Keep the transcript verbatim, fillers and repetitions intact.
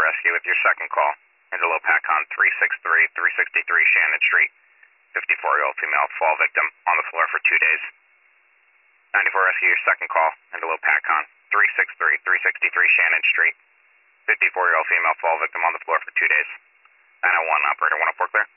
Rescue with your second call. Antelope Pacon three six three, three sixty-three Shannon Street. fifty-four-year-old female fall victim on the floor for two days. ninety-four Rescue, your second call. Antelope Pacon three six three, three sixty-three Shannon Street. fifty-four-year-old female fall victim on the floor for two days. nine oh one, operator one oh four clear.